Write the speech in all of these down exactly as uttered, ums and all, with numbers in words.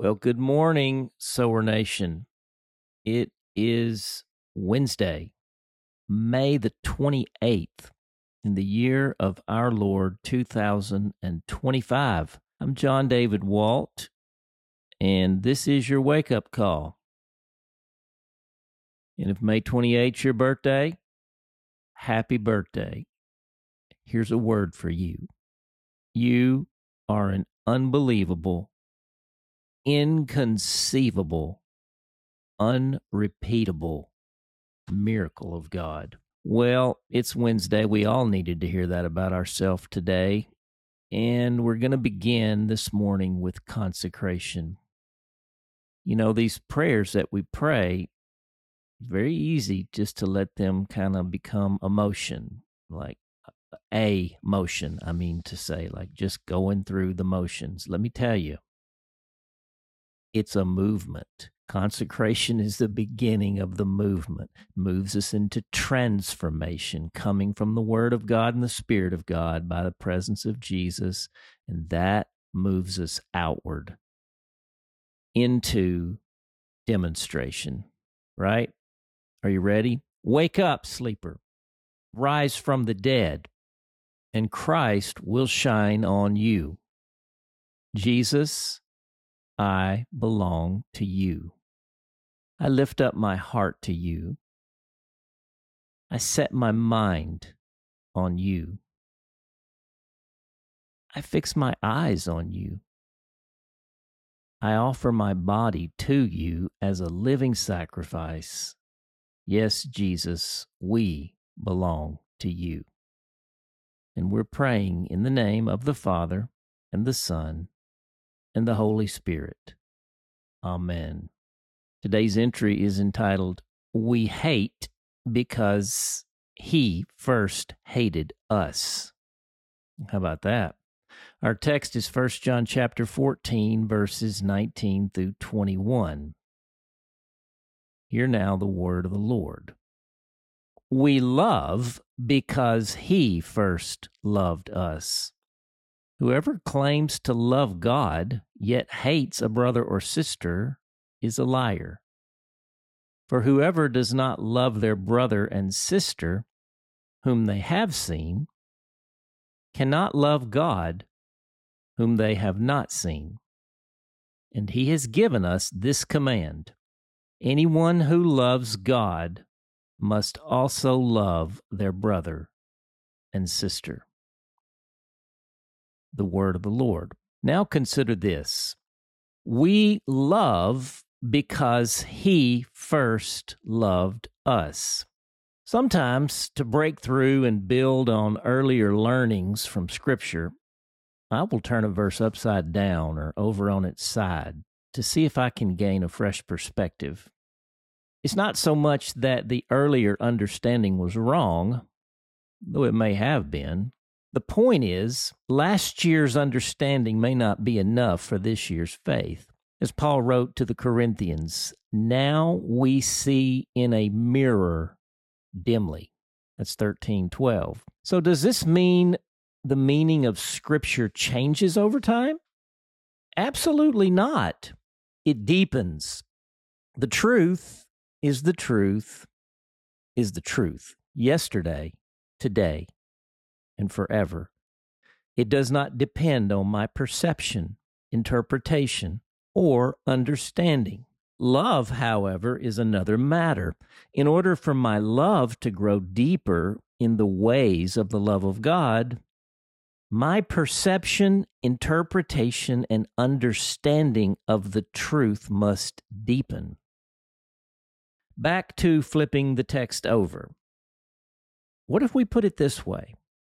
Well, good morning, Sower Nation. It is Wednesday, May the twenty-eighth, in the year of our Lord two thousand twenty-five. I'm John David Walt, and this is your wake-up call. And if May twenty-eighth is your birthday, happy birthday. Here's a word for you. You are an unbelievable, inconceivable, unrepeatable miracle of God. Well, it's Wednesday. We all needed to hear that about ourselves today. And we're going to begin this morning with consecration. You know, these prayers that we pray, very easy just to let them kind of become emotion, like a motion, I mean to say, like just going through the motions. Let me tell you, it's a movement. Consecration is the beginning of the movement, moves us into transformation, coming from the Word of God and the Spirit of God by the presence of Jesus, and that moves us outward into demonstration, right? Are you ready? Wake up, sleeper. Rise from the dead, and Christ will shine on you. Jesus, I belong to you. I lift up my heart to you. I set my mind on you. I fix my eyes on you. I offer my body to you as a living sacrifice. Yes, Jesus, we belong to you. And we're praying in the name of the Father and the Son and the Holy Spirit. Amen. Today's entry is entitled, We Hate Because He First Hated Us. How about that? Our text is First John chapter fourteen, verses nineteen through twenty-one. Hear now the word of the Lord. We love because He first loved us. Whoever claims to love God, yet hates a brother or sister, is a liar. For whoever does not love their brother and sister, whom they have seen, cannot love God, whom they have not seen. And He has given us this command: anyone who loves God must also love their brother and sister. The word of the Lord. Now consider this. We love because He first loved us. Sometimes, to break through and build on earlier learnings from Scripture, I will turn a verse upside down or over on its side to see if I can gain a fresh perspective. It's not so much that the earlier understanding was wrong, though it may have been. The point is, last year's understanding may not be enough for this year's faith. As Paul wrote to the Corinthians, now we see in a mirror dimly. That's thirteen twelve. So does this mean the meaning of Scripture changes over time? Absolutely not. It deepens. The truth is the truth is the truth. Yesterday, today, and forever. It does not depend on my perception, interpretation, or understanding. Love, however, is another matter. In order for my love to grow deeper in the ways of the love of God, my perception, interpretation, and understanding of the truth must deepen. Back to flipping the text over. What if we put it this way?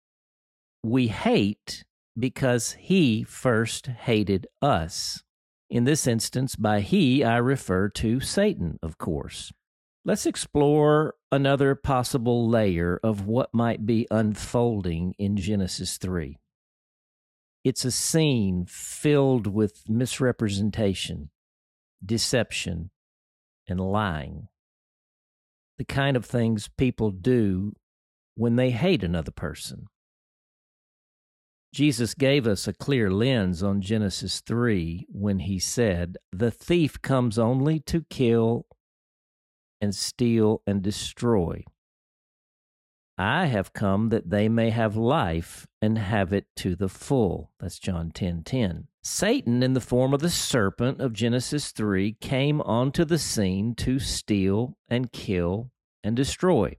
We hate because He first hated us. In this instance, by He, I refer to Satan, of course. Let's explore another possible layer of what might be unfolding in Genesis three. It's a scene filled with misrepresentation, deception, and lying. The kind of things people do when they hate another person. Jesus gave us a clear lens on Genesis three when he said, "The thief comes only to kill and steal and destroy. I have come that they may have life and have it to the full." That's John ten ten. Satan, in the form of the serpent of Genesis three, came onto the scene to steal and kill and destroy.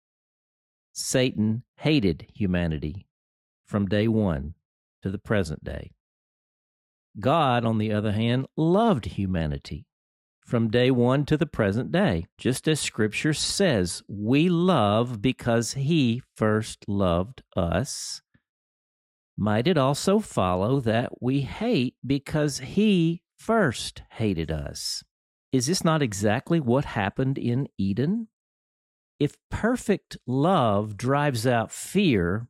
Satan hated humanity from day one to the present day. God, on the other hand, loved humanity from day one to the present day. Just as Scripture says, we love because He first loved us. Might it also follow that we hate because He first hated us? Is this not exactly what happened in Eden? If perfect love drives out fear,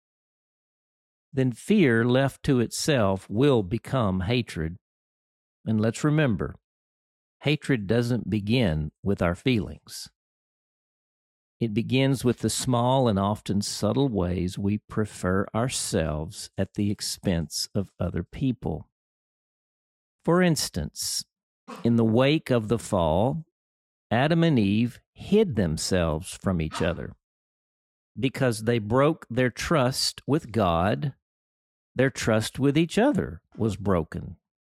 then fear left to itself will become hatred. And let's remember, hatred doesn't begin with our feelings. It begins with the small and often subtle ways we prefer ourselves at the expense of other people. For instance, in the wake of the fall, Adam and Eve hid themselves from each other because they broke their trust with God. Their trust with each other was broken.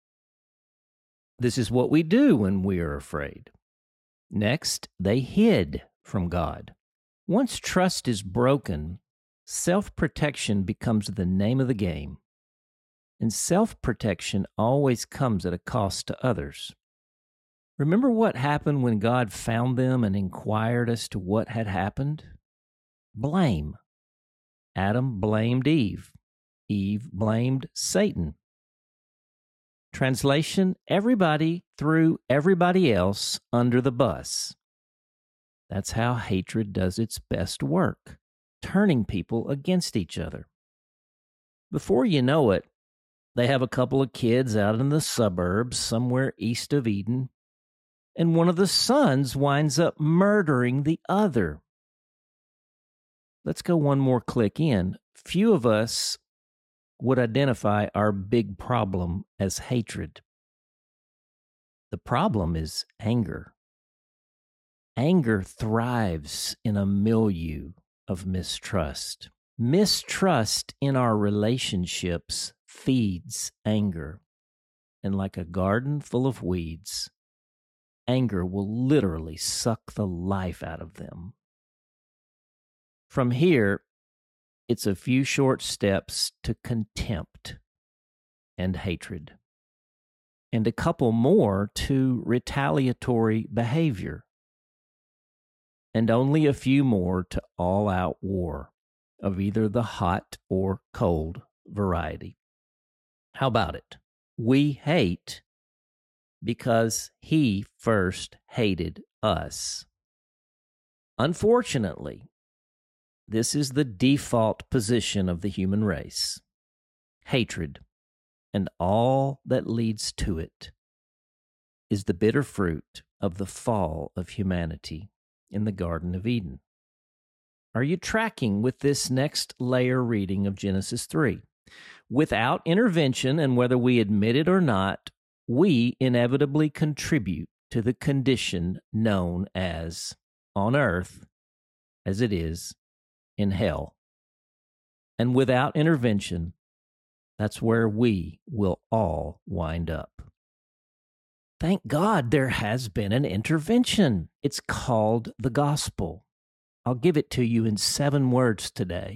This is what we do when we are afraid. Next, they hid from God. Once trust is broken, self-protection becomes the name of the game. And self-protection always comes at a cost to others. Remember what happened when God found them and inquired as to what had happened? Blame. Adam blamed Eve. Eve blamed Satan. Translation, everybody threw everybody else under the bus. That's how hatred does its best work, turning people against each other. Before you know it, they have a couple of kids out in the suburbs somewhere east of Eden, and one of the sons winds up murdering the other. Let's go one more click in. Few of us would identify our big problem as hatred. The problem is anger. Anger thrives in a milieu of mistrust. Mistrust in our relationships feeds anger. And like a garden full of weeds, anger will literally suck the life out of them. From here, it's a few short steps to contempt and hatred, and a couple more to retaliatory behavior, and only a few more to all-out war of either the hot or cold variety. How about it? We hate because He first hated us. Unfortunately, this is the default position of the human race. Hatred, and all that leads to it, is the bitter fruit of the fall of humanity in the Garden of Eden. Are you tracking with this next layer reading of Genesis three? Without intervention, and whether we admit it or not, we inevitably contribute to the condition known as, on earth, as it is in hell. And without intervention, that's where we will all wind up. Thank God there has been an intervention. It's called the gospel. I'll give it to you in seven words today.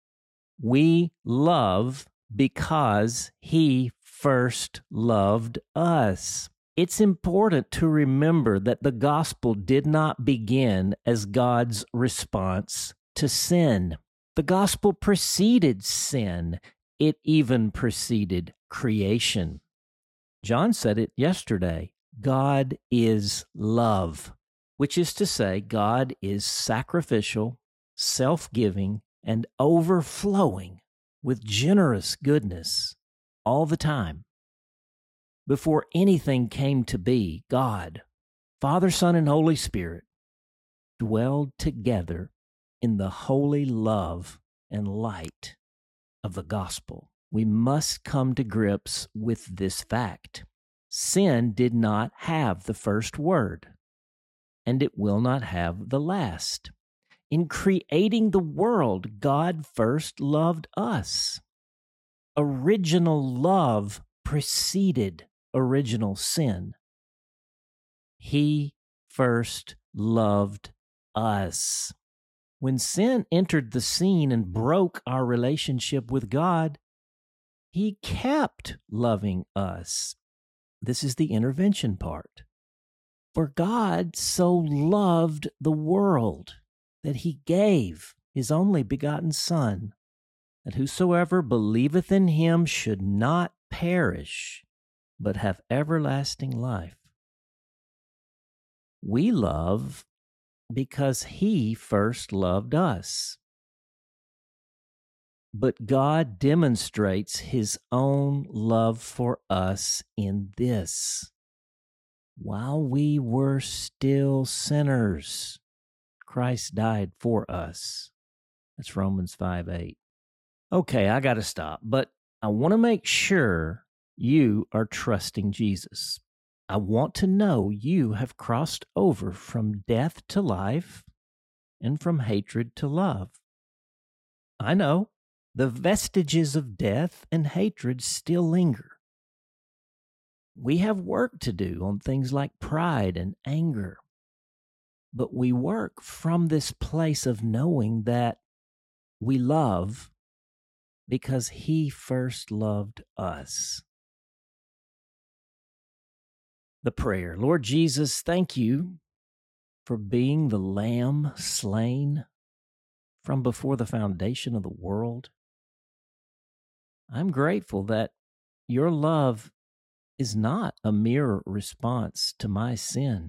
We love because He first loved us. It's important to remember that the gospel did not begin as God's response to sin. The gospel preceded sin. It even preceded creation. John said it yesterday. God is love, which is to say, God is sacrificial, self-giving, and overflowing with generous goodness all the time. Before anything came to be, God, Father, Son, and Holy Spirit dwelled together in the holy love and light of the gospel. We must come to grips with this fact. Sin did not have the first word, and it will not have the last. In creating the world, God first loved us. Original love preceded original sin. He first loved us. When sin entered the scene and broke our relationship with God, He kept loving us. This is the intervention part. For God so loved the world that He gave His only begotten Son, that whosoever believeth in Him should not perish, but have everlasting life. We love because He first loved us. But God demonstrates His own love for us in this. While we were still sinners, Christ died for us. That's Romans five eight. Okay, I got to stop, but I want to make sure you are trusting Jesus. I want to know you have crossed over from death to life and from hatred to love. I know the vestiges of death and hatred still linger. We have work to do on things like pride and anger, but we work from this place of knowing that we love because He first loved us. The prayer. Lord Jesus, thank you for being the Lamb slain from before the foundation of the world. I'm grateful that your love is not a mere response to my sin.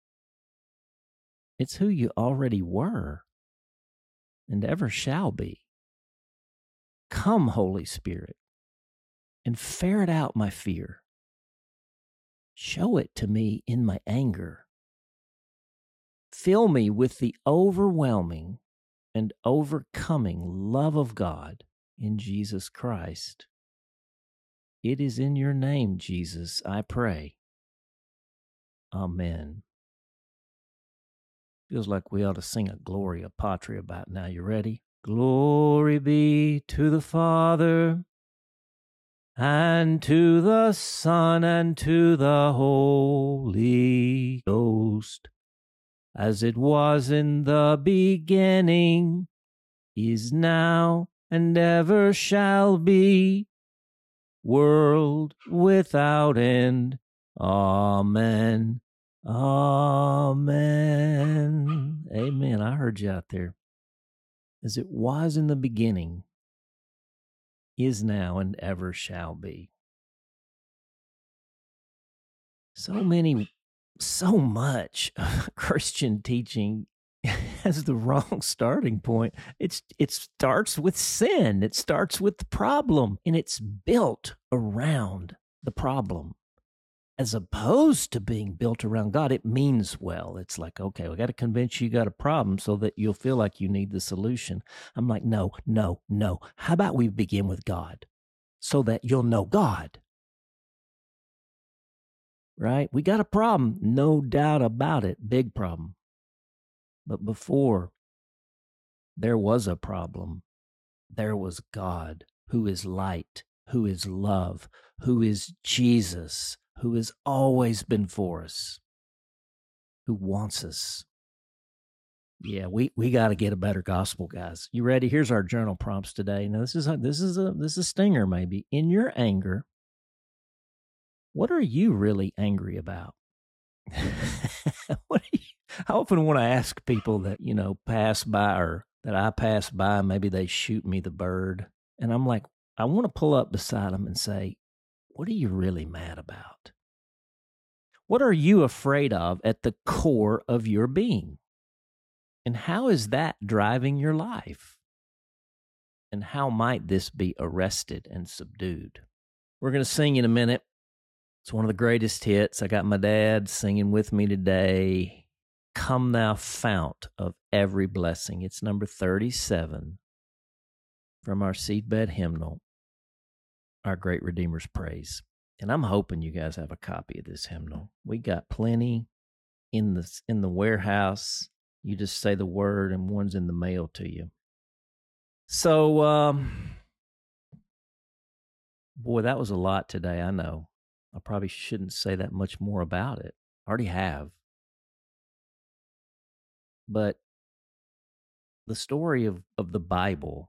It's who you already were and ever shall be. Come, Holy Spirit, and ferret out my fear. Show it to me in my anger. Fill me with the overwhelming and overcoming love of God in Jesus Christ. It is in your name, Jesus, I pray. Amen. Feels like we ought to sing a Gloria Patri about now. You ready? Glory be to the Father, and to the Son, and to the Holy Ghost, as it was in the beginning, is now, and ever shall be, world without end. Amen. Amen. Amen. I heard you out there. As it was in the beginning, is now, and ever shall be. So many, so much Christian teaching has the wrong starting point. It's it starts with sin. It starts with the problem, and it's built around the problem, as opposed to being built around God. It means well. It's like, okay, we got to convince you you got a problem so that you'll feel like you need the solution. I'm like, no, no, no. How about we begin with God so that you'll know God? Right? We got a problem, no doubt about it. Big problem. But before there was a problem, there was God, who is light, who is love, who is Jesus, who has always been for us, who wants us. Yeah, we, we got to get a better gospel, guys. You ready? Here's our journal prompts today. Now, this is a, this is a this is a stinger, maybe. In your anger, what are you really angry about? What are you, I often want to ask people that, you know, pass by, or that I pass by, maybe they shoot me the bird. And I'm like, I want to pull up beside them and say, what are you really mad about? What are you afraid of at the core of your being? And how is that driving your life? And how might this be arrested and subdued? We're going to sing in a minute. It's one of the greatest hits. I got my dad singing with me today. Come Thou Fount of Every Blessing. It's number thirty-seven from our Seedbed hymnal. Our Great Redeemer's Praise. And I'm hoping you guys have a copy of this hymnal. We got plenty in the, in the warehouse. You just say the word and one's in the mail to you. So, um, boy, that was a lot today, I know. I probably shouldn't say that much more about it. I already have. But the story of, of the Bible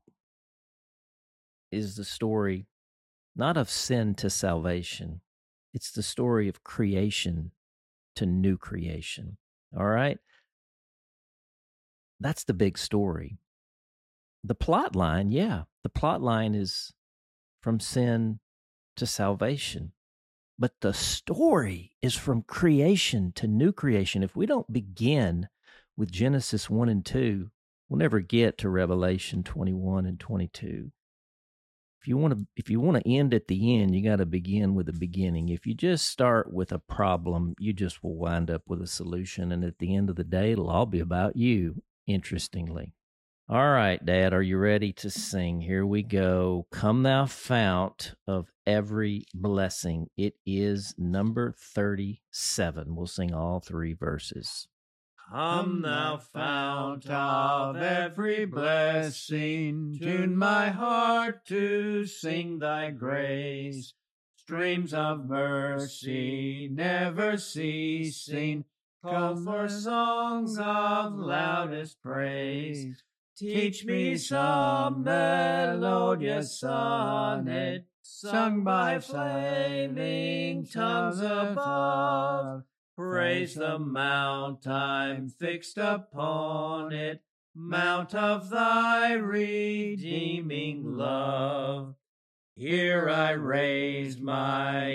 is the story not of sin to salvation. It's the story of creation to new creation. All right? That's the big story. The plot line, yeah, the plot line is from sin to salvation. But the story is from creation to new creation. If we don't begin with Genesis one and two, we'll never get to Revelation twenty-one and twenty-two. If you want to, if you want to end at the end, you got to begin with the beginning. If you just start with a problem, you just will wind up with a solution. And at the end of the day, it'll all be about you, interestingly. All right, Dad, are you ready to sing? Here we go. Come Thou Fount of Every Blessing. It is number thirty-seven. We'll sing all three verses. Come thou fount of every blessing, tune my heart to sing thy grace. Streams of mercy never ceasing, call for songs of loudest praise. Teach me some melodious sonnet, sung by flaming tongues above. Praise the mount I'm fixed upon it, mount of thy redeeming love. Here I raise my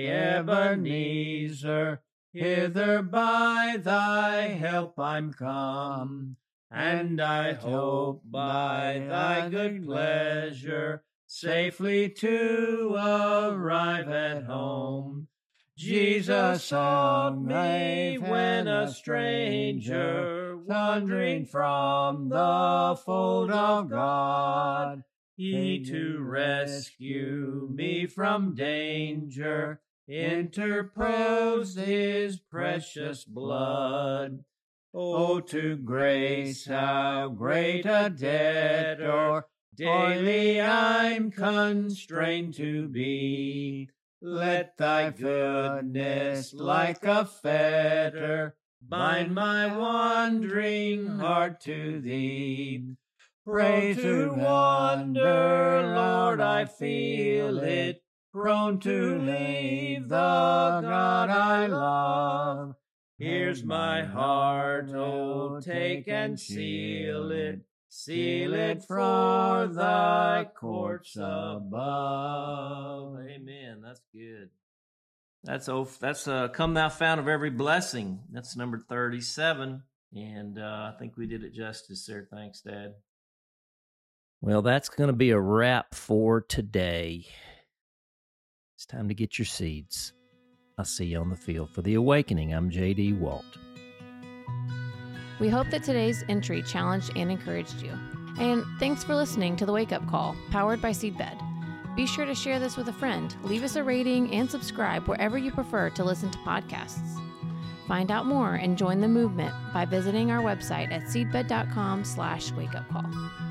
Ebenezer, hither by thy help I'm come, and I hope by thy good pleasure safely to arrive at home. Jesus sought me when a stranger, wandering from the fold of God. He to rescue me from danger interposed his precious blood. Oh, to grace how great a debtor daily I'm constrained to be. Let thy goodness like a fetter bind my wandering heart to thee. Prone to wander, Lord, I feel it, prone to leave the God I love. Here's my heart, oh, take and seal it, seal it for thy courts above. Amen. That's good. That's oh, that's uh, Come Thou Fount of Every Blessing. That's number thirty-seven. And uh, I think we did it justice there. Thanks, Dad. Well, that's going to be a wrap for today. It's time to get your seeds. I'll see you on the field for The Awakening. I'm J D Walt. We hope that today's entry challenged and encouraged you. And thanks for listening to The Wake Up Call, powered by Seedbed. Be sure to share this with a friend, leave us a rating, and subscribe wherever you prefer to listen to podcasts. Find out more and join the movement by visiting our website at seedbed.com slash wakeupcall.